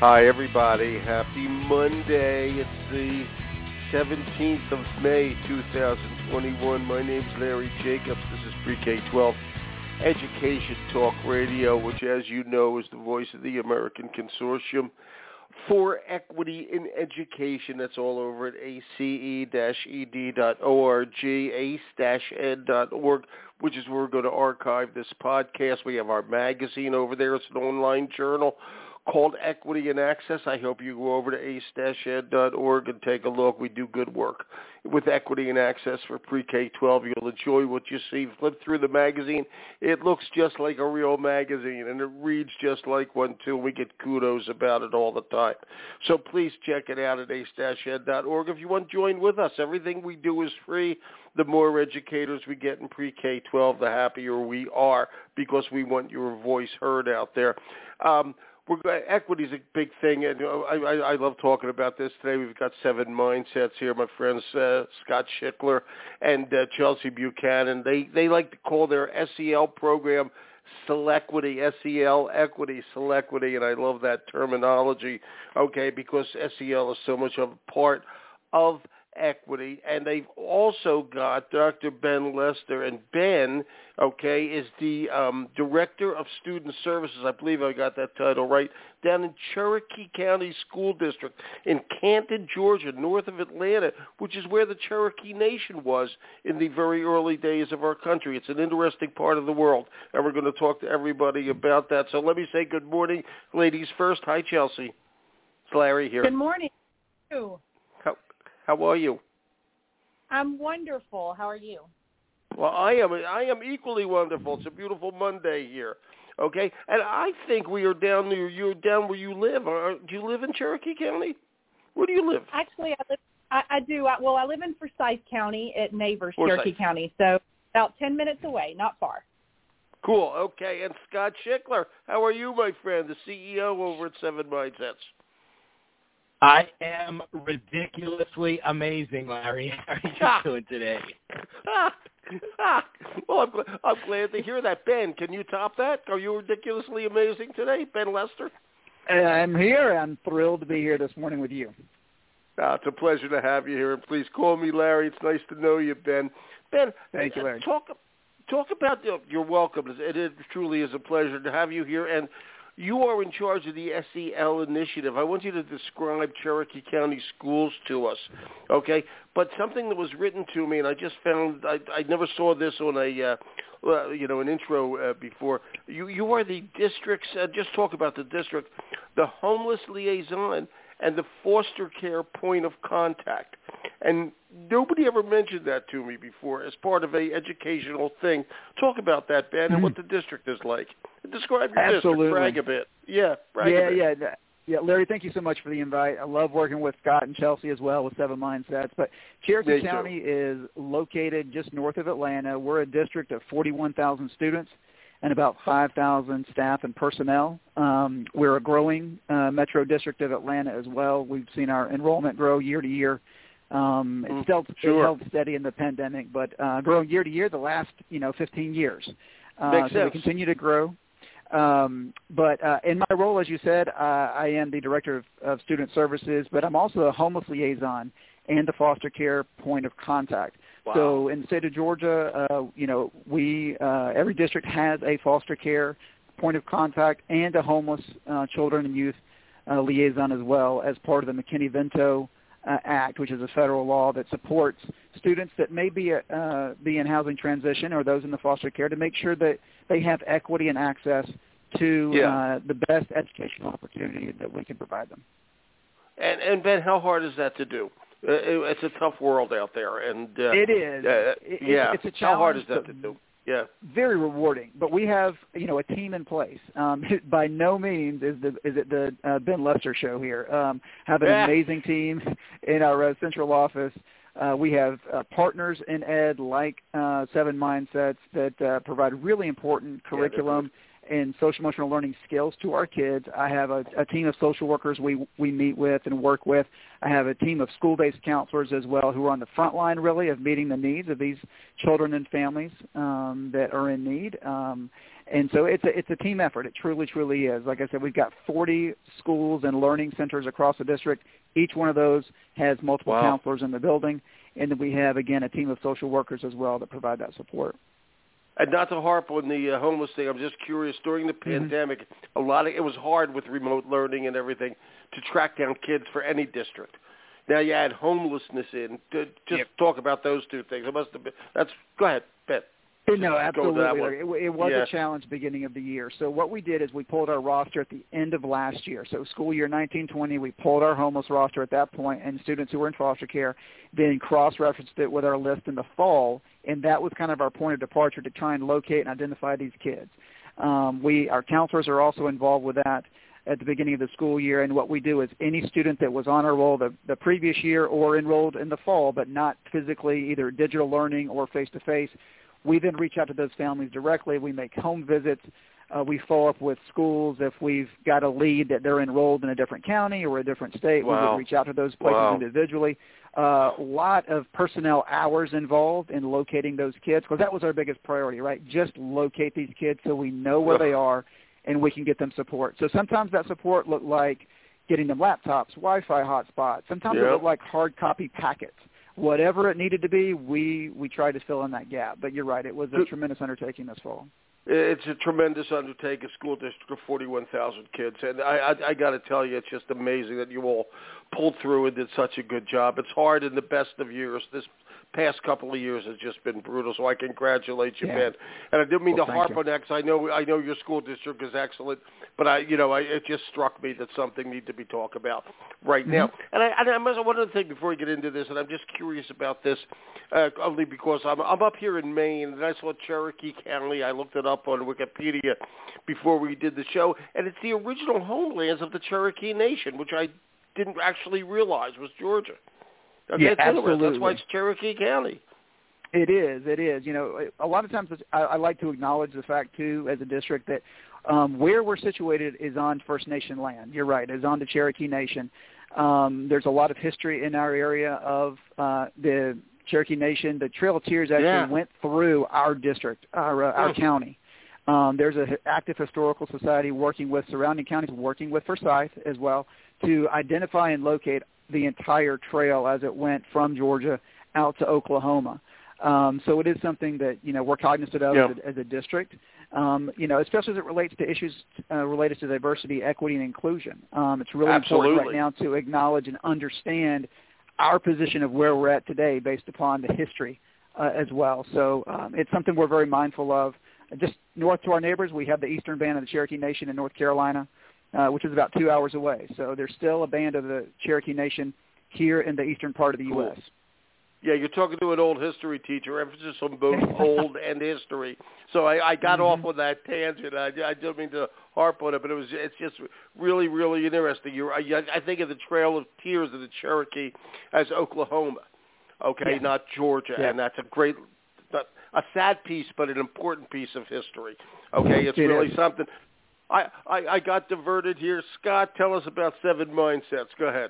Hi, everybody. Happy Monday. It's the 17th of May, 2021. My name's Larry Jacobs. This is Pre-K-12 Education Talk Radio, which, as you know, is the voice of the American Consortium for Equity in Education. That's all over at ace-ed.org, ace-ed.org, which is where we're going to archive this podcast. We have our magazine over there. It's an online journal called Equity and Access. I hope you go over to ace-ed.org and take a look. We do good work with Equity and Access for Pre-K-12. You'll enjoy what you see. Flip through the magazine. It looks just like a real magazine, and it reads just like one, too. We get kudos about it all the time. So please check it out at ace-ed.org. If you want to join with us, everything we do is free. The more educators we get in Pre-K-12, the happier we are, because we want your voice heard out there. Equity is a big thing, and I love talking about this today. We've got 7 Mindsets here. My friends Scott Schickler and Chelsea Buchanan. They like to call their SEL program Selequity, SEL Equity, Selequity, and I love that terminology, okay, because SEL is so much of a part of equity. And they've also got Dr. Ben Lester, and Ben, okay, is the Director of Student Services, I believe I got that title right, down in Cherokee County School District in Canton, Georgia, north of Atlanta, which is where the Cherokee Nation was in the very early days of our country. It's an interesting part of the world, and we're going to talk to everybody about that. So let me say good morning, ladies first. Hi, Chelsea. It's Larry here. Good morning. How are you? I'm wonderful. How are you? Well, I am equally wonderful. It's a beautiful Monday here, okay? And I think we are down near you're down where you live. Do you live in Cherokee County? Where do you live? Actually, I do. I live in Forsyth County at Neighbors, Cherokee County, so about 10 minutes away, not far. Cool. Okay. And Scott Schickler, how are you, my friend, the CEO over at 7 Mindsets? I am ridiculously amazing, Larry. How are you doing today? Well, I'm glad to hear that. Ben, can you top that? Are you ridiculously amazing today, Ben Lester? I'm here. I'm thrilled to be here this morning with you. It's a pleasure to have you here, and please call me Larry. It's nice to know you, Ben. Ben, thank you, Larry. Talk about your welcome. It truly is a pleasure to have you here, and you are in charge of the SEL initiative. I want you to describe Cherokee County schools to us, okay? But something that was written to me, and I just found I never saw this on an intro before. You are the district's. Just talk about the district, the homeless liaison, and the foster care point of contact. And nobody ever mentioned that to me before as part of a educational thing. Talk about that, Ben, and what the district is like. Describe your Absolutely. district. Brag a bit. Yeah, brag a bit. Yeah, Larry, thank you so much for the invite. I love working with Scott and Chelsea as well with 7 Mindsets. But Cherokee County is located just north of Atlanta. We're a district of 41,000 students and about 5,000 staff and personnel. We're a growing metro district of Atlanta as well. We've seen our enrollment grow year to year. It held steady in the pandemic, but growing year to year the last 15 years. Makes sense. We continue to grow. But in my role, as you said, I am the Director of Student Services, but I'm also a homeless liaison and the foster care point of contact. Wow. So in the state of Georgia, every district has a foster care point of contact and a homeless children and youth liaison as well as part of the McKinney-Vento Act, which is a federal law that supports students that may be in housing transition or those in the foster care to make sure that they have equity and access to the best educational opportunity that we can provide them. And Ben, how hard is that to do? It's a tough world out there, and it is. It's a challenge. How hard is that to do? Yeah, very rewarding. But we have, a team in place. By no means is it the Ben Lester show here. Have an amazing team in our central office. We have partners in ed like 7 Mindsets that provide really important curriculum and social emotional learning skills to our kids. I have a team of social workers we meet with and work with. I have a team of school-based counselors as well who are on the front line really of meeting the needs of these children and families that are in need. And so it's a team effort. It truly, truly is. Like I said, we've got 40 schools and learning centers across the district. Each one of those has multiple counselors in the building. And then we have, again, a team of social workers as well that provide that support. And not to harp on the homeless thing, I'm just curious. During the pandemic, it was hard with remote learning and everything to track down kids for any district. Now you add homelessness in. Talk about those two things. It must have been. Go ahead, Ben. No, absolutely. It was a challenge beginning of the year. So what we did is we pulled our roster at the end of last year. So school year 1920, we pulled our homeless roster at that point and students who were in foster care, then cross-referenced it with our list in the fall, and that was kind of our point of departure to try and locate and identify these kids. Our counselors are also involved with that at the beginning of the school year, and what we do is any student that was on our roll the previous year or enrolled in the fall but not physically either digital learning or face-to-face, we then reach out to those families directly. We make home visits. We follow up with schools. If we've got a lead that they're enrolled in a different county or a different state, we would reach out to those places individually. A lot of personnel hours involved in locating those kids because that was our biggest priority, right? Just locate these kids so we know where they are and we can get them support. So sometimes that support looked like getting them laptops, Wi-Fi hotspots. Sometimes it looked like hard copy packets. Whatever it needed to be, we tried to fill in that gap. But you're right, it was a tremendous undertaking this fall. It's a tremendous undertaking, a school district of 41,000 kids. And I got to tell you, it's just amazing that you all pulled through and did such a good job. It's hard in the best of years. This past couple of years has just been brutal, so I congratulate you, Ben. And I didn't mean to harp on that because I know your school district is excellent, but it just struck me that something needed to be talked about right now. And I must one other thing before we get into this, and I'm just curious about this, only because I'm up here in Maine, and I saw Cherokee County. I looked it up on Wikipedia before we did the show, and it's the original homelands of the Cherokee Nation, which I didn't actually realize was Georgia. Yeah, absolutely. That's why it's Cherokee County. It is. You know, a lot of times I like to acknowledge the fact, too, as a district that where we're situated is on First Nation land. You're right. It's on the Cherokee Nation. There's a lot of history in our area of the Cherokee Nation. The Trail of Tears actually went through our district, our county. There's an active historical society working with surrounding counties, working with Forsyth as well, to identify and locate the entire trail as it went from Georgia out to Oklahoma. So it is something that, we're cognizant of as a district, especially as it relates to issues related to diversity, equity, and inclusion. It's really important right now to acknowledge and understand our position of where we're at today based upon the history as well. So it's something we're very mindful of. Just north to our neighbors, we have the Eastern Band of the Cherokee Nation in North Carolina, which is about 2 hours away. So there's still a band of the Cherokee Nation here in the eastern part of the U.S. Yeah, you're talking to an old history teacher, emphasis on both old and history. So I got off on that tangent. I didn't mean to harp on it, but it's just really, really interesting. I think of the Trail of Tears of the Cherokee as Oklahoma, not Georgia, and that's a sad piece, but an important piece of history. It's really something. I got diverted here. Scott, tell us about 7 Mindsets. Go ahead.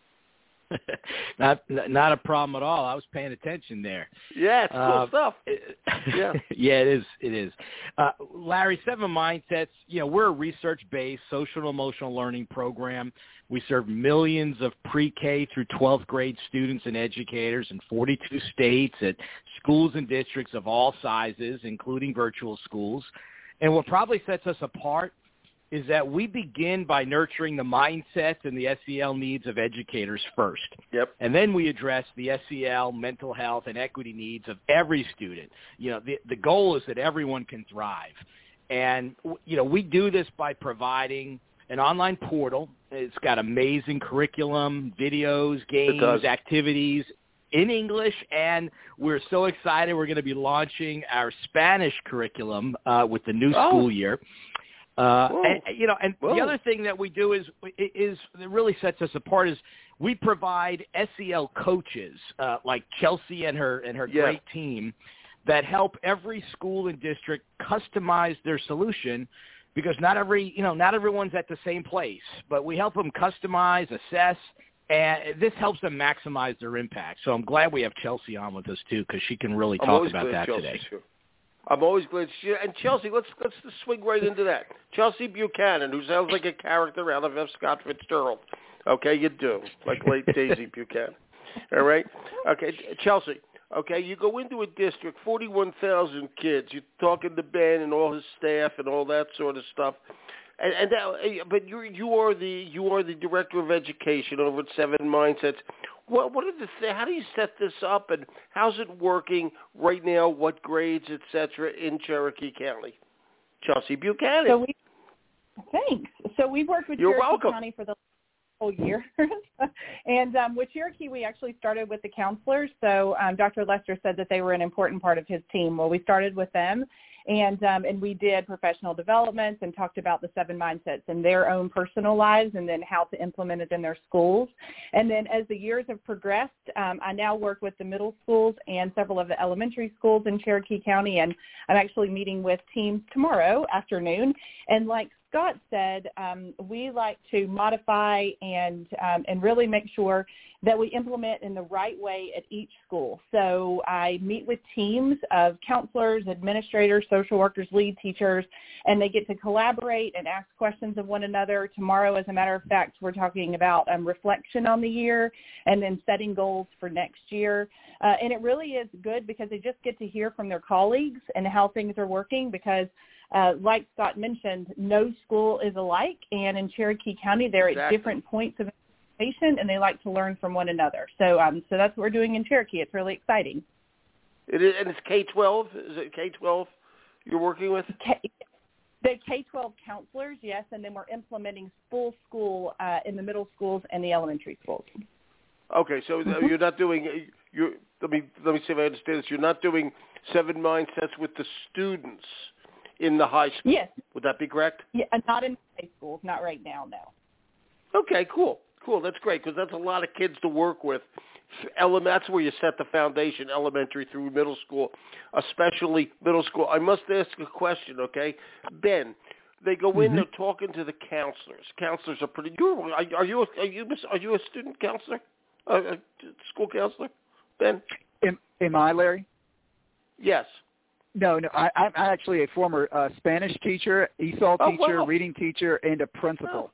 Not a problem at all. I was paying attention there. Yeah, it's cool stuff. It is. Larry, 7 Mindsets, we're a research-based social and emotional learning program. We serve millions of pre-K through 12th grade students and educators in 42 states at schools and districts of all sizes, including virtual schools. And what probably sets us apart is that we begin by nurturing the mindsets and the SEL needs of educators first. Yep. And then we address the SEL, mental health, and equity needs of every student. The goal is that everyone can thrive. And, we do this by providing an online portal. It's got amazing curriculum, videos, games, activities in English, and we're so excited we're going to be launching our Spanish curriculum with the new school year. The other thing that we do is that really sets us apart is we provide SEL coaches like Chelsea and her great team that help every school and district customize their solution because not everyone's at the same place, but we help them customize, assess, and this helps them maximize their impact. So I'm glad we have Chelsea on with us too, because she can really talk about that today. I'm always glad. And Chelsea, let's swing right into that. Chelsea Buchanan, who sounds like a character out of F. Scott Fitzgerald. Okay, you do, like late Daisy Buchanan. All right? Okay, Chelsea, okay, you go into a district, 41,000 kids. You're talking to Ben and all his staff and all that sort of stuff. But you are the director of education over at Seven Mindsets. What are how do you set this up, and how's it working right now? What grades, etc., in Cherokee County? Chelsea Buchanan. Thanks. So we've worked with Cherokee County for the whole year. And with Cherokee, we actually started with the counselors. So Dr. Lester said that they were an important part of his team. Well, we started with them, and we did professional development and talked about the 7 mindsets in their own personal lives and then how to implement it in their schools. And then as the years have progressed, I now work with the middle schools and several of the elementary schools in Cherokee County, and I'm actually meeting with teams tomorrow afternoon. And like Scott said, we like to modify and really make sure that we implement in the right way at each school. So I meet with teams of counselors, administrators, social workers, lead teachers, and they get to collaborate and ask questions of one another. Tomorrow, as a matter of fact, we're talking about reflection on the year and then setting goals for next year. And it really is good because they just get to hear from their colleagues and how things are working because like Scott mentioned, no school is alike, and in Cherokee County, they're at different points of education, and they like to learn from one another. So that's what we're doing in Cherokee. It's really exciting. It is, and it's K-12? Is it K-12 you're working with? The K-12 counselors, yes, and then we're implementing full school in the middle schools and the elementary schools. Okay, so you're not doing let me see if I understand this. You're not doing 7 mindsets with the students in the high school. Yes. Would that be correct? Yeah, not in high schools, not right now, no. Okay, cool. That's great because that's a lot of kids to work with. That's where you set the foundation, elementary through middle school, especially middle school. I must ask a question, okay? Ben, they go in, they're talking to the counselors. Counselors are pretty. Are you a student counselor? A school counselor, Ben? Am I, Larry? Yes. No. I'm actually a former Spanish teacher, ESOL teacher, reading teacher, and a principal. Oh.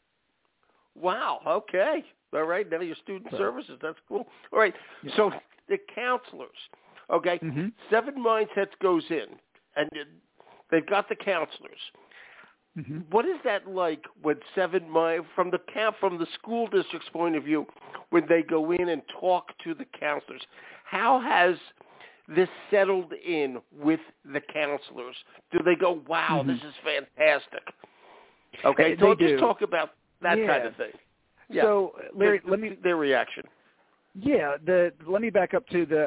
Wow. Okay. All right. Now your student services. That's cool. All right. Yeah. So the counselors, okay, 7 Mindsets goes in, and they've got the counselors. What is that like when from the school district's point of view, when they go in and talk to the counselors? How has this settled in with the counselors? Do they go, wow, this is fantastic? Okay, so just talk about that kind of thing. Yeah. So, Larry, their reaction. Yeah, let me back up to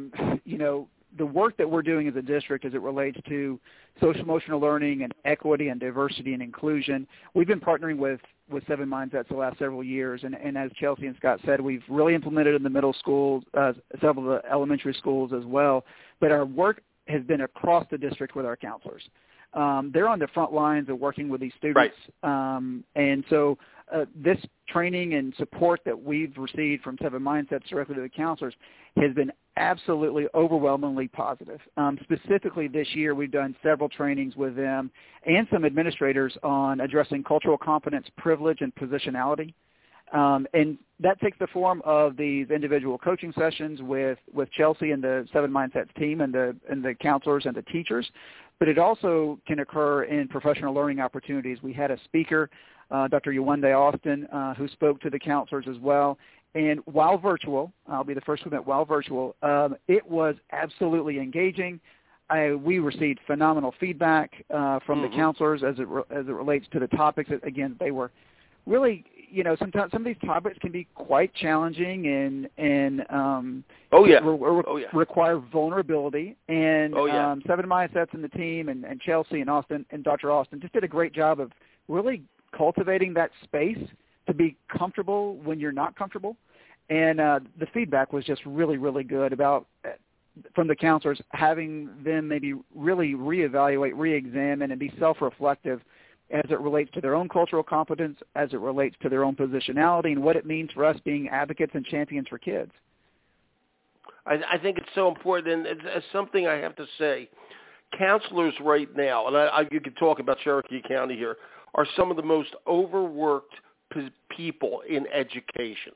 the work that we're doing as a district as it relates to social emotional learning and equity and diversity and inclusion. We've been partnering with 7 Mindsets the last several years, and as Chelsea and Scott said, we've really implemented in the middle schools, several of the elementary schools as well, but our work has been across the district with our counselors. They're on the front lines of working with these students, and so this training and support that we've received from 7 Mindsets directly to the counselors has been absolutely overwhelmingly positive. Specifically this year, we've done several trainings with them and some administrators on addressing cultural competence, privilege, and positionality. And that takes the form of these individual coaching sessions with Chelsea and the 7 Mindsets team and the counselors and the teachers. But it also can occur in professional learning opportunities. We had a speaker, Dr. Yewande Austin, who spoke to the counselors as well. And while virtual, I'll be the first to admit, while virtual, it was absolutely engaging. We received phenomenal feedback from the counselors as it relates to the topics. Again, they were really, sometimes some of these topics can be quite challenging and require vulnerability. And 7 Mindsets and the team and Chelsea and Austin and Dr. Austin just did a great job of really cultivating that space to be comfortable when you're not comfortable. And the feedback was just really, really good about from the counselors, having them maybe really reevaluate, reexamine, and be self-reflective as it relates to their own cultural competence, as it relates to their own positionality, and what it means for us being advocates and champions for kids. I think it's so important, and it's something I have to say. Counselors right now, and you could talk about Cherokee County here, are some of the most overworked people in education.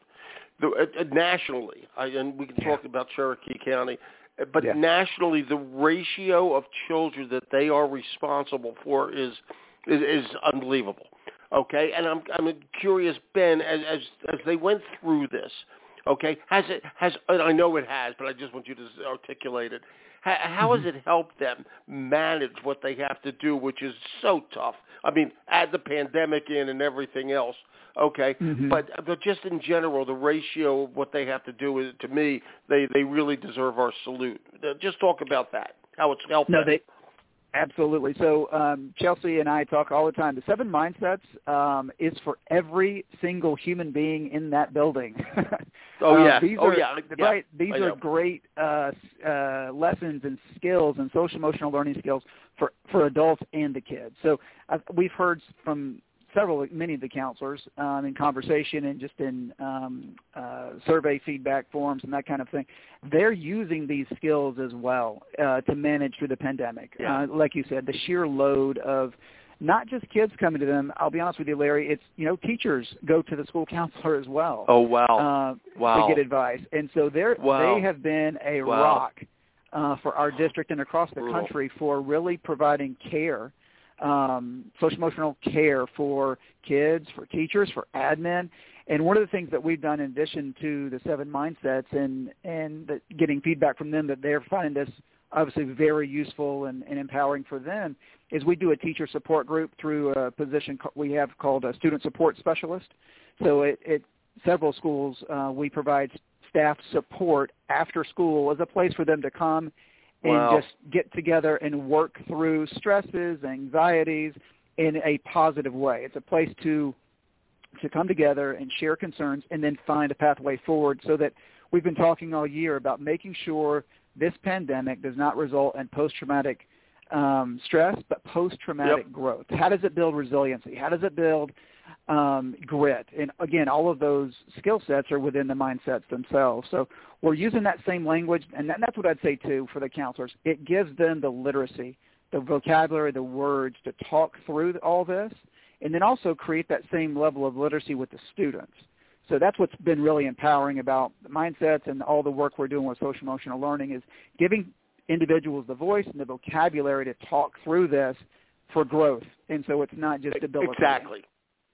Nationally, and we can talk about Cherokee County, but nationally, the ratio of children that they are responsible for is unbelievable. Okay, and I'm curious, Ben, as they went through this, okay, and I know it has, but I just want you to articulate it. How has it helped them manage what they have to do, which is so tough? I mean, add the pandemic in and everything else, okay? But just in general, the ratio of what they have to do is, to me, they really deserve our salute. Just talk about that, how it's helped them. Absolutely. So Chelsea and I talk all the time. The 7 Mindsets is for every single human being in that building. These are great lessons and skills and social emotional learning skills for adults and the kids. So we've heard from many of the counselors in conversation and just in survey feedback forums and that kind of thing. They're using these skills as well to manage through the pandemic. Like you said, the sheer load of not just kids coming to them. I'll be honest with you, Larry, it's, teachers go to the school counselor as well. Oh, wow. To get advice. And so they have been a rock for our district and across the country for really providing care, social emotional care for kids, for teachers, for admin. And one of the things that we've done in addition to the 7 Mindsets and getting feedback from them that they're finding this obviously very useful and empowering for them is we do a teacher support group through a position we have called a student support specialist. So at several schools we provide staff support after school as a place for them to come and just get together and work through stresses, anxieties in a positive way. It's a place to come together and share concerns and then find a pathway forward, so that we've been talking all year about making sure this pandemic does not result in post-traumatic stress, but post-traumatic growth. How does it build resiliency? How does it build grit? And again, all of those skill sets are within the mindsets themselves. So we're using that same language, and that's what I'd say too for the counselors. It gives them the literacy, the vocabulary, the words to talk through all this, and then also create that same level of literacy with the students. So that's what's been really empowering about the mindsets and all the work we're doing with social emotional learning, is giving individuals the voice and the vocabulary to talk through this for growth. And so it's not just debilitating.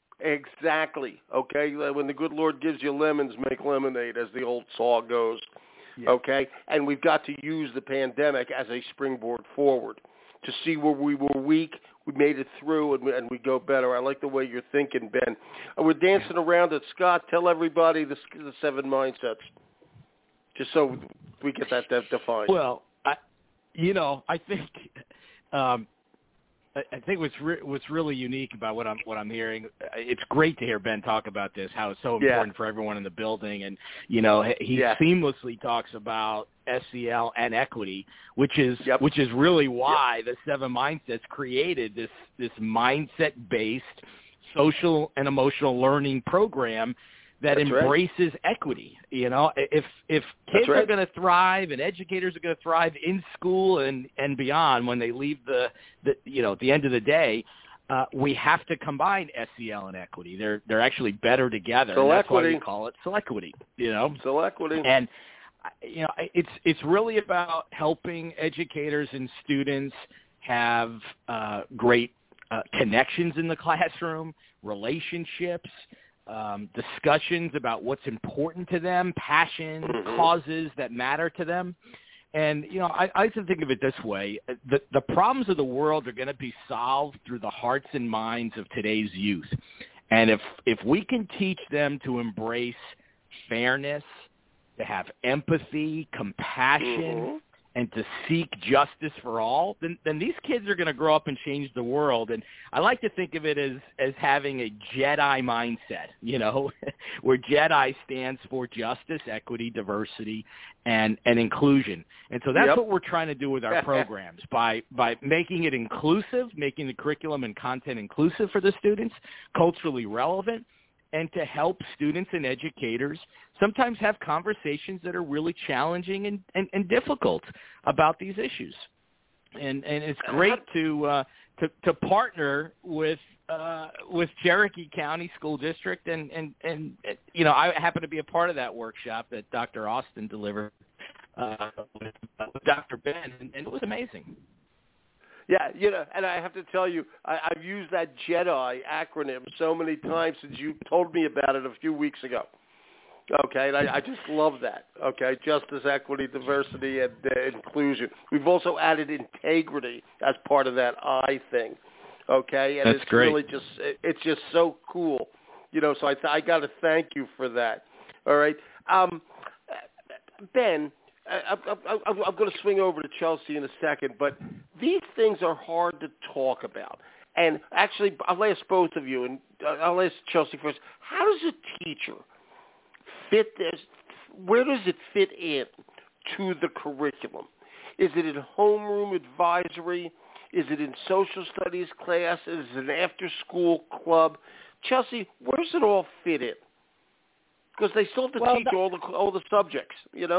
Exactly. Okay. When the good Lord gives you lemons, make lemonade, as the old saw goes. Yeah. Okay. And we've got to use the pandemic as a springboard forward to see where we were weak. We made it through, and we go better. I like the way you're thinking, Ben. We're dancing around it. Scott, tell everybody the 7 Mindsets, just so we get that defined. Well, I think I think what's really unique about what I'm hearing, it's great to hear Ben talk about this, how it's so important for everyone in the building, and he seamlessly talks about SEL and equity, which is really why the 7 Mindsets created this mindset-based social and emotional learning program that embraces equity. If kids are going to thrive and educators are going to thrive in school and beyond when they leave at the end of the day, we have to combine SEL and equity. They're actually better together. And that's why we call it Selequity. Selequity. And it's really about helping educators and students have great connections in the classroom, relationships, discussions about what's important to them, passion, causes that matter to them. And, I like to think of it this way. The problems of the world are going to be solved through the hearts and minds of today's youth. And if we can teach them to embrace fairness, to have empathy, compassion, and to seek justice for all, then these kids are going to grow up and change the world. And I like to think of it as having a Jedi mindset, where Jedi stands for justice, equity, diversity, and inclusion. And so that's what we're trying to do with our programs by making it inclusive, making the curriculum and content inclusive for the students, culturally relevant, and to help students and educators sometimes have conversations that are really challenging and difficult about these issues. And it's great to partner with Cherokee County School District, and I happen to be a part of that workshop that Dr. Austin delivered with Dr. Ben, and it was amazing. Yeah, and I have to tell you, I've used that JEDI acronym so many times since you told me about it a few weeks ago. Okay, and I just love that. Okay, justice, equity, diversity, and inclusion. We've also added integrity as part of that I thing. Okay, and that's it's great. Really it's just so cool. So I got to thank you for that. All right, Ben. I'm going to swing over to Chelsea in a second, but these things are hard to talk about. And actually, I'll ask both of you, and I'll ask Chelsea first. How does a teacher fit this? Where does it fit in to the curriculum? Is it in homeroom advisory? Is it in social studies class? Is it an after-school club? Chelsea, where does it all fit in? Because they still have to teach all the subjects,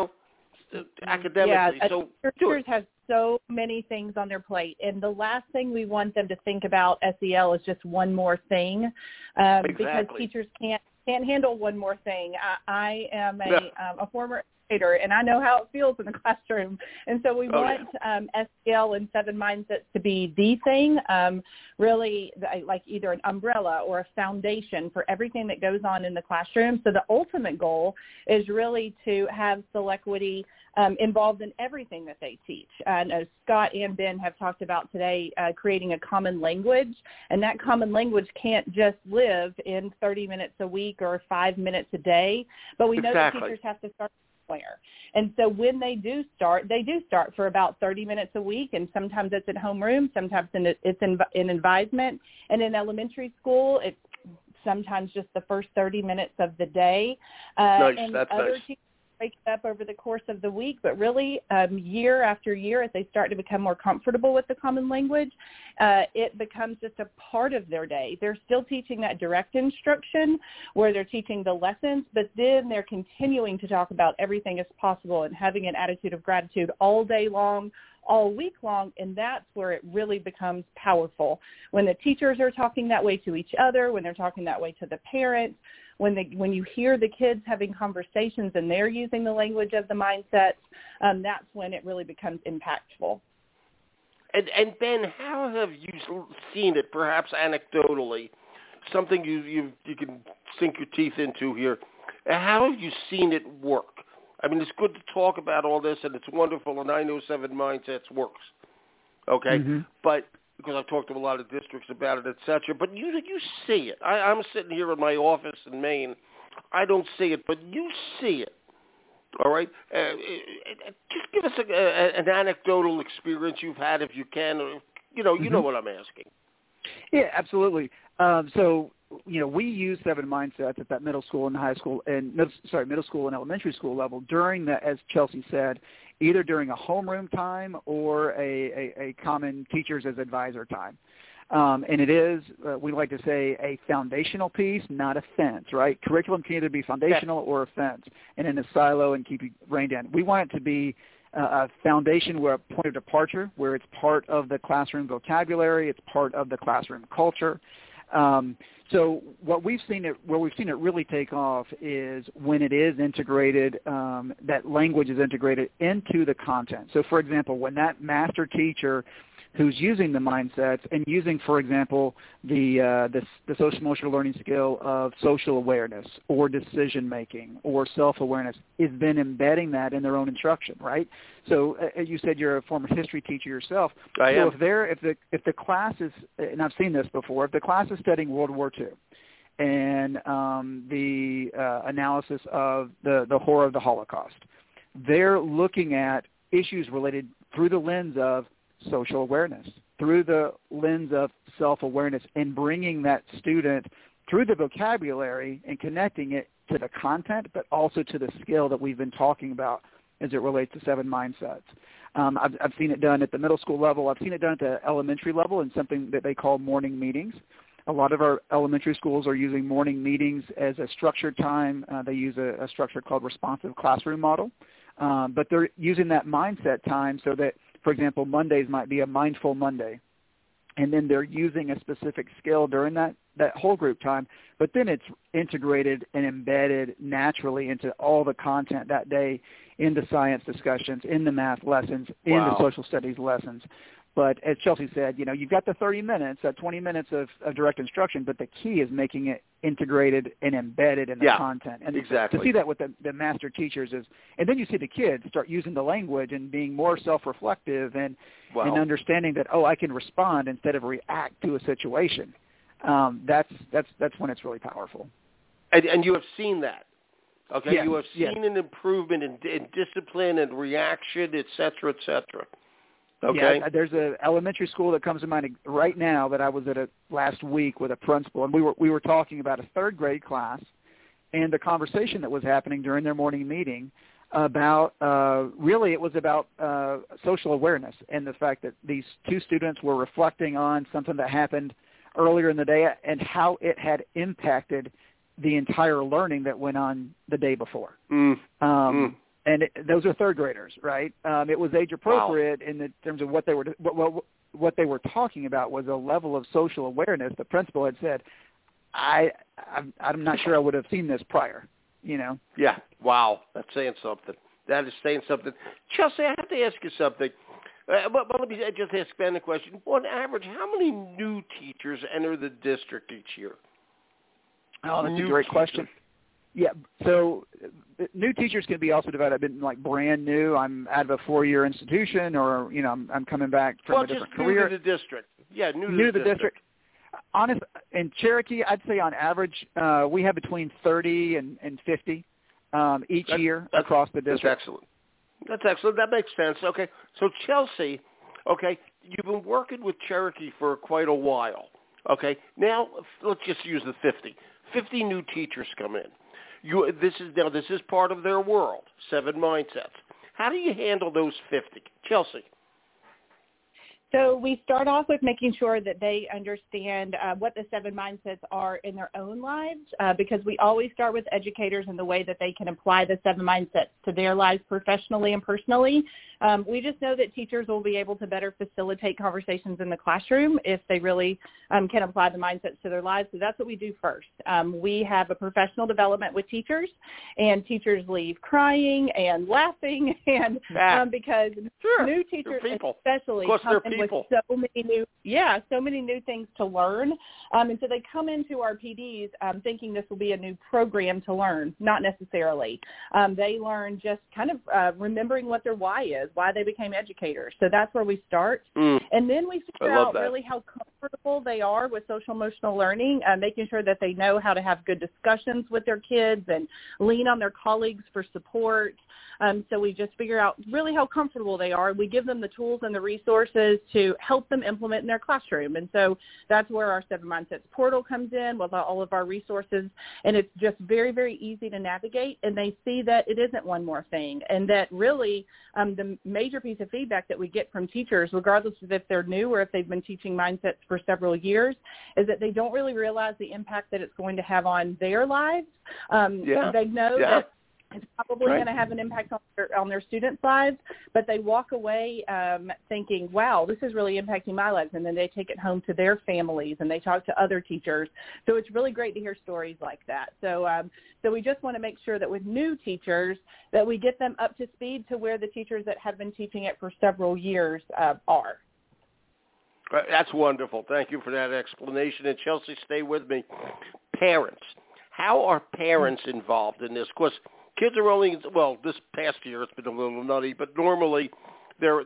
academically. Yeah, so teachers have so many things on their plate, and the last thing we want them to think about SEL is just one more thing, because teachers can't handle one more thing. I am a former educator, and I know how it feels in the classroom, and so we want SEL and 7 Mindsets to be the thing, really like either an umbrella or a foundation for everything that goes on in the classroom. So the ultimate goal is really to have Celequity involved in everything that they teach. And as Scott and Ben have talked about today, creating a common language, and that common language can't just live in 30 minutes a week or 5 minutes a day, but we know that teachers have to start somewhere. And so when they do start for about 30 minutes a week, and sometimes it's at homeroom, sometimes it's in advisement, and in elementary school, it's sometimes just the first 30 minutes of the day. Nice, and that's other nice. teachers break it up over the course of the week, but really year after year, as they start to become more comfortable with the common language, it becomes just a part of their day. They're still teaching that direct instruction where they're teaching the lessons, but then they're continuing to talk about everything as possible and having an attitude of gratitude all day long, all week long, and that's where it really becomes powerful. When the teachers are talking that way to each other, when they're talking that way to the parents, when you hear the kids having conversations and they're using the language of the mindsets, that's when it really becomes impactful. And Ben, how have you seen it, perhaps anecdotally, something you can sink your teeth into here? How have you seen it work? I mean, it's good to talk about all this, and it's wonderful, and I know 7 Mindsets works, okay? Mm-hmm. But because I've talked to a lot of districts about it, et cetera. But you see it. I'm sitting here in my office in Maine. I don't see it, but you see it, all right? Just give us an anecdotal experience you've had, if you can. Or, you know what I'm asking. Yeah, absolutely. So, we use 7 Mindsets at that middle school and high school and middle school and elementary school level during the, as Chelsea said, either during a homeroom time or a common teachers as advisor time. And it is, we like to say, a foundational piece, not a fence, right? Curriculum can either be foundational or a fence, and in a silo and keep you reined in. We want it to be a foundation, where a point of departure, where it's part of the classroom vocabulary, it's part of the classroom culture. So where we've seen it really take off is when it is integrated, that language is integrated into the content. So, for example, when that master teacher who's using the mindsets and using, for example, the social emotional learning skill of social awareness or decision making or self-awareness, is then embedding that in their own instruction, right? So you said you're a former history teacher yourself. I am. So if the class is, and I've seen this before, if the class is studying World War II and the analysis of the horror of the Holocaust, they're looking at issues related through the lens of social awareness, through the lens of self-awareness, and bringing that student through the vocabulary and connecting it to the content, but also to the skill that we've been talking about as it relates to 7 mindsets. I've seen it done at the middle school level. I've seen it done at the elementary level in something that they call morning meetings. A lot of our elementary schools are using morning meetings as a structured time. They use a structure called responsive classroom model. But they're using that mindset time so that, for example, Mondays might be a mindful Monday. And then they're using a specific skill during that whole group time, but then it's integrated and embedded naturally into all the content that day, in the science discussions, in the math lessons, in the social studies lessons. But as Chelsea said, you've got the 30 minutes, 20 minutes of direct instruction, but the key is making it integrated and embedded in the content. And exactly. To see that with the master teachers is, and then you see the kids start using the language and being more self-reflective and understanding that, I can respond instead of react to a situation. That's when it's really powerful. And you have seen that. Okay, yes, you have seen an improvement in discipline and reaction, et cetera, et cetera. Okay. Yeah, there's an elementary school that comes to mind right now that I was at last week with a principal, and we were talking about a 3rd grade class, and the conversation that was happening during their morning meeting about really it was about social awareness and the fact that these 2 students were reflecting on something that happened earlier in the day and how it had impacted the entire learning that went on the day before. And those are 3rd graders, right? It was age appropriate in terms of what they were talking about was a level of social awareness. The principal had said, I'm not sure I would have seen this prior, Yeah. Wow. That's saying something. That is saying something. Chelsea, I have to ask you something. But let me just ask Ben a question. On average, how many new teachers enter the district each year? Oh, that's a great question. Yeah, so new teachers can be also divided. I've been like brand new. I'm out of a 4-year institution, or I'm coming back from a different career. New to the district. Yeah, new to the district. Honest, in Cherokee, I'd say on average we have between 30 and 50 each year across the district. That's excellent. That makes sense. Okay, so Chelsea, you've been working with Cherokee for quite a while. Okay, now let's just use the 50. 50 new teachers come in. This is part of their world, 7 mindsets. How do you handle those 50? Chelsea. So we start off with making sure that they understand what the 7 mindsets are in their own lives, because we always start with educators and the way that they can apply the 7 mindsets to their lives professionally and personally. We just know that teachers will be able to better facilitate conversations in the classroom if they really can apply the mindsets to their lives. So that's what we do first. We have a professional development with teachers, and teachers leave crying and laughing, and because new teachers especially come in with so many new things to learn. And so they come into our PDs thinking this will be a new program to learn. Not necessarily. They learn just kind of remembering what their why is, why they became educators. So that's where we start. And then we figure out really how comfortable they are with social emotional learning, making sure that they know how to have good discussions with their kids and lean on their colleagues for support. So we just figure out really how comfortable they are. We give them the tools and the resources to help them implement in their classroom. And so that's where our 7 Mindsets portal comes in with all of our resources. And it's just very, very easy to navigate. And they see that it isn't one more thing. And that really the major piece of feedback that we get from teachers, regardless of if they're new or if they've been teaching mindsets for several years, is that they don't really realize the impact that it's going to have on their lives. They know that it's probably going to have an impact on their students' lives, but they walk away thinking, wow, this is really impacting my lives, and then they take it home to their families, and they talk to other teachers. So it's really great to hear stories like that. So we just want to make sure that with new teachers that we get them up to speed to where the teachers that have been teaching it for several years are. That's wonderful. Thank you for that explanation. And Chelsea, stay with me. Parents. How are parents involved in this? Of course, kids are only, this past year it's been a little nutty, but normally they're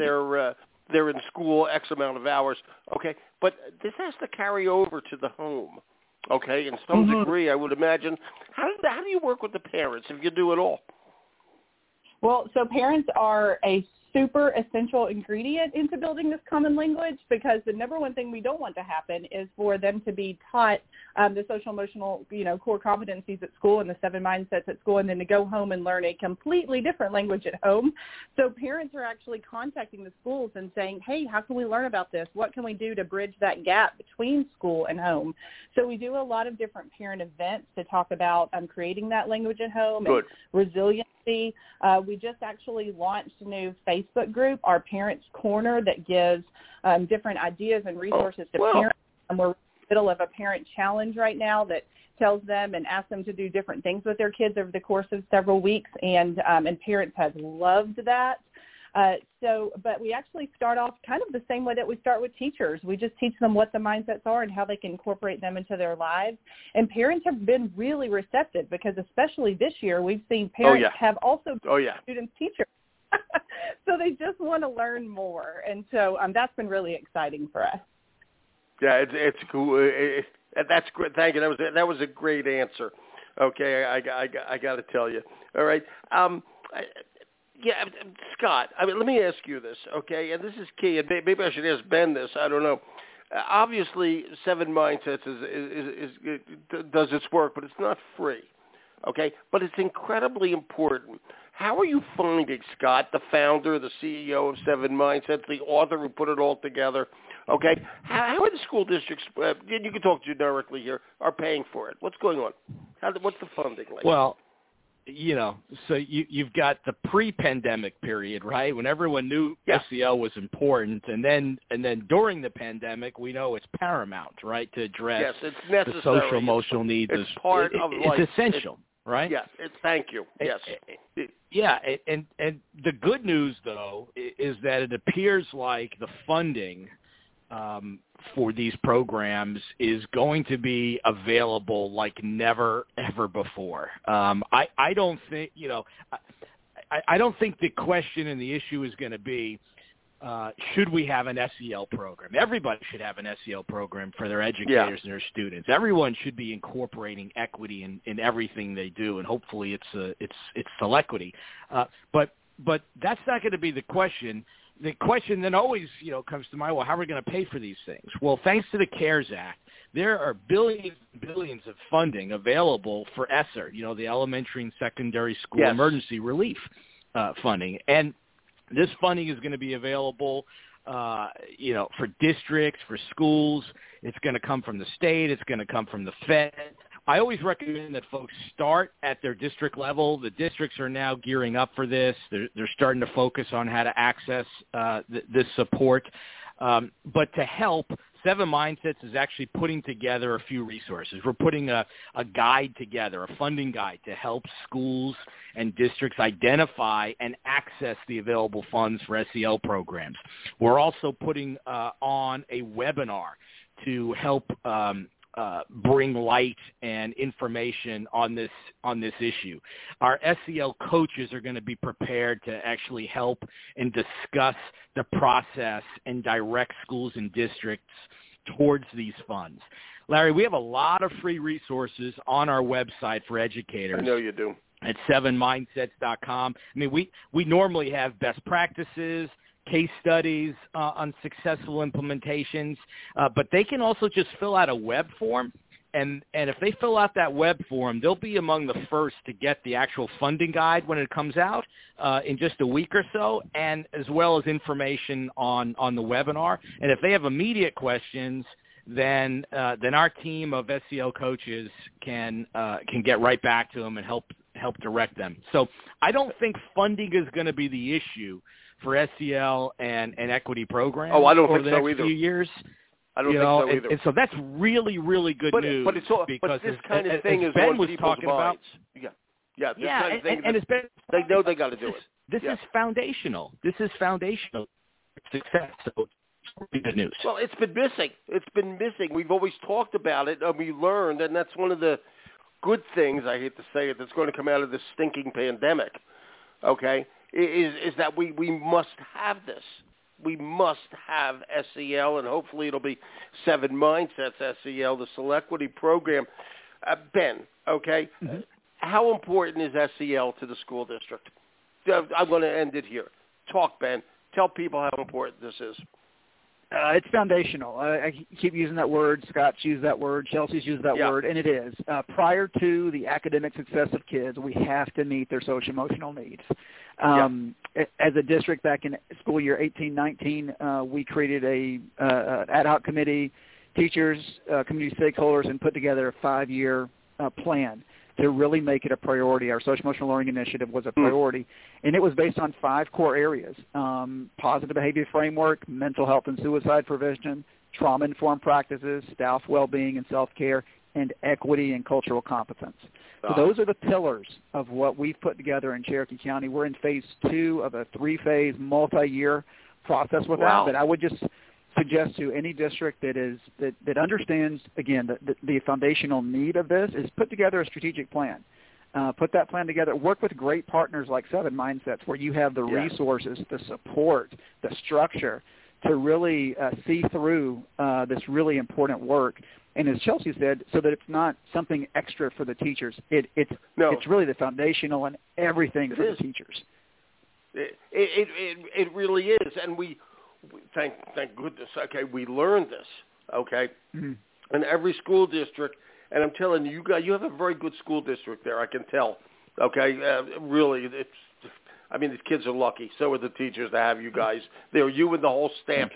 in school X amount of hours, okay? But this has to carry over to the home, okay? In some degree, I would imagine. How do you work with the parents if you do it all? Well, so parents are a super essential ingredient into building this common language, because the number one thing we don't want to happen is for them to be taught the social emotional, core competencies at school and the 7 mindsets at school, and then to go home and learn a completely different language at home. So parents are actually contacting the schools and saying, hey, how can we learn about this? What can we do to bridge that gap between school and home? So we do a lot of different parent events to talk about creating that language at home and resiliency. We just actually launched a new Facebook group, our Parents Corner, that gives different ideas and resources to parents. And we're in the middle of a parent challenge right now that tells them and asks them to do different things with their kids over the course of several weeks, and parents have loved that. But we actually start off kind of the same way that we start with teachers. We just teach them what the mindsets are and how they can incorporate them into their lives. And parents have been really receptive, because especially this year, we've seen parents have also been students teachers. So they just want to learn more. And so that's been really exciting for us. Yeah, it's cool. That's great. Thank you. That was a great answer. Okay, I got to tell you. All right. Scott, let me ask you this, okay? And this is key, and maybe I should ask Ben this. I don't know. Obviously, 7 Mindsets does its work, but it's not free, okay? But it's incredibly important. How are you finding, Scott, the founder, the CEO of 7 Mindsets, the author who put it all together, okay? How are the school districts, you can talk generically here, are paying for it? What's going on? What's the funding like? Well, so you've got the pre-pandemic period, right, when everyone knew SEL was important, and then during the pandemic, we know it's paramount, right, to address the social emotional needs. It's part of life. It's essential, right? Yes. Thank you. Yes. And the good news, though, is that it appears like the funding for these programs is going to be available like never ever before. I don't think I don't think the question and the issue is going to be should we have an SEL program. Everybody should have an SEL program for their educators and their students. Everyone should be incorporating equity in everything they do, and hopefully it's full equity. But that's not going to be the question. The question then always, comes to mind, well, how are we going to pay for these things? Well, thanks to the CARES Act, there are billions and billions of funding available for ESSER, the Elementary and Secondary School Emergency Relief funding. And this funding is going to be available, for districts, for schools. It's going to come from the state. It's going to come from the Fed. I always recommend that folks start at their district level. The districts are now gearing up for this. They're starting to focus on how to access this support. But to help, 7 Mindsets is actually putting together a few resources. We're putting a guide together, a funding guide to help schools and districts identify and access the available funds for SEL programs. We're also putting on a webinar to help bring light and information on this issue. Our SEL coaches are going to be prepared to actually help and discuss the process and direct schools and districts towards these funds. Larry, we have a lot of free resources on our website for educators. I know you do. At 7mindsets.com. I mean, we normally have best practices, case studies on successful implementations, but they can also just fill out a web form, and if they fill out that web form, they'll be among the first to get the actual funding guide when it comes out in just a week or so, and as well as information on the webinar. And if they have immediate questions, then our team of SEL coaches can get right back to them and help direct them. So I don't think funding is going to be the issue for SEL and equity programs I don't over think the so next either. few years. I don't think so either. And so that's really, really good news. But this kind of thing is Ben on was people's talking about. This kind of thing and it's been, they know they got to do it. This is foundational. This is foundational success. So it's really good news. Well, it's been missing. We've always talked about it, and we learned, and that's one of the good things, I hate to say it, that's going to come out of this stinking pandemic, okay, is that we must have this. We must have SEL, and hopefully it'll be 7 Mindsets SEL, the Full Equity program. Ben, okay, how important is SEL to the school district? I'm going to end it here. Talk, Ben. Tell people how important this is. It's foundational. I keep using that word. Scott's used that word. Chelsea's used that word, and it is. Prior to the academic success of kids, we have to meet their social-emotional needs. As a district back in school year 18-19, we created an ad hoc committee, teachers, community stakeholders, and put together a 5-year plan to really make it a priority. Our social-emotional learning initiative was a priority, and it was based on 5 core areas: positive behavior framework, mental health and suicide prevention, trauma-informed practices, staff well-being and self-care, and equity and cultural competence. So those are the pillars of what we've put together in Cherokee County. We're in phase 2 of a 3-phase, multi-year process with that, but I would just suggest to any district that understands, again, the foundational need of this is put together a strategic plan. Put that plan together. Work with great partners like Seven Mindsets, where you have the resources, the support, the structure to really see through this really important work. And as Chelsea said, so that it's not something extra for the teachers. It's really the foundational and everything for the teachers. It really is, and we thank goodness. Okay, we learned this. Okay, in every school district, and I'm telling you, you have a very good school district there. I can tell. Okay, really, the kids are lucky. So are the teachers to have you guys there. You and the whole staff.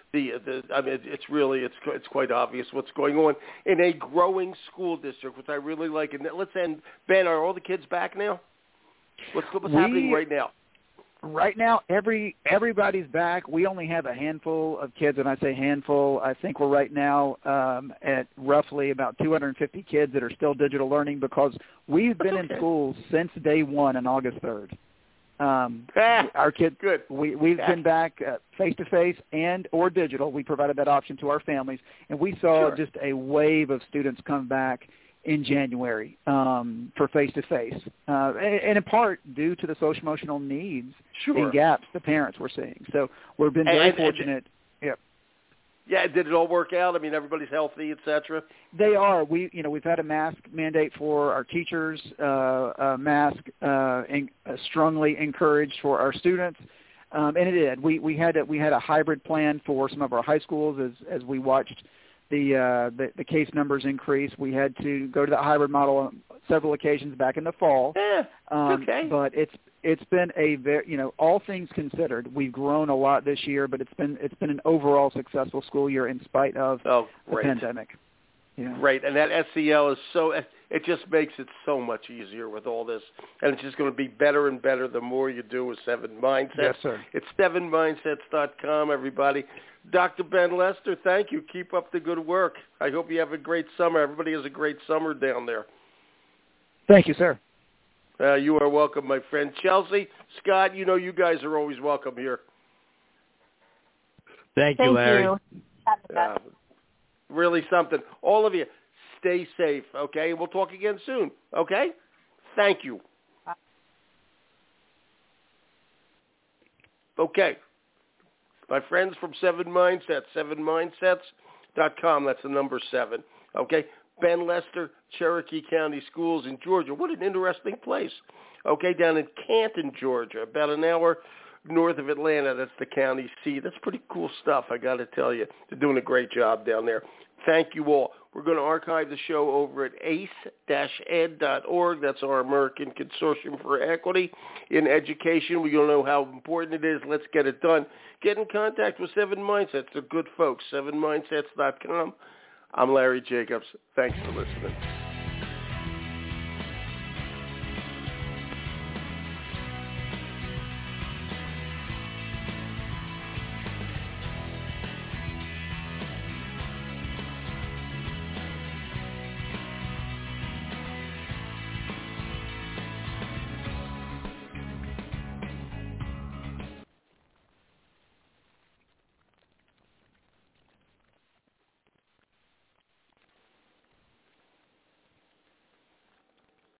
It's quite obvious what's going on in a growing school district, which I really like. And let's end. Ben, are all the kids back now? What's happening right now? Right now, everybody's back. We only have a handful of kids, and I say handful. I think we're right now at roughly about 250 kids that are still digital learning because we've been in school since day one on August 3rd. Our kids, good. We've been back face-to-face and or digital. We provided that option to our families, and we saw just a wave of students come back in January for face-to-face, and in part due to the social-emotional needs and gaps the parents were seeing. So we've been very fortunate. Yeah, did it all work out? I mean, everybody's healthy, et cetera? They are. We've had a mask mandate for our teachers, a mask strongly encouraged for our students, and it did. We had a hybrid plan for some of our high schools as we watched the case numbers increase. We had to go to the hybrid model on several occasions back in the fall. But it's been a very, all things considered, we've grown a lot this year, but it's been an overall successful school year in spite of the pandemic. Great, and that SEL is it just makes it so much easier with all this, and it's just going to be better and better the more you do with Seven Mindsets. Yes, sir. It's sevenmindsets.com, everybody. Dr. Ben Lester, thank you. Keep up the good work. I hope you have a great summer. Everybody has a great summer down there. Thank you, sir. You are welcome, my friend. Chelsea, Scott, you guys are always welcome here. Thank you, Larry. Really something. All of you, stay safe, okay? We'll talk again soon, okay? Thank you. Okay. My friends from Seven Mindsets, sevenmindsets.com. That's the number 7, okay? Ben Lester, Cherokee County Schools in Georgia. What an interesting place. Okay, down in Canton, Georgia, about an hour north of Atlanta. That's the county seat. That's pretty cool stuff, I got to tell you. They're doing a great job down there. Thank you all. We're going to archive the show over at ace-ed.org. That's our American Consortium for Equity in Education. We're going to know how important it is. Let's get it done. Get in contact with Seven Mindsets. They're good folks. sevenmindsets.com. I'm Larry Jacobs. Thanks for listening.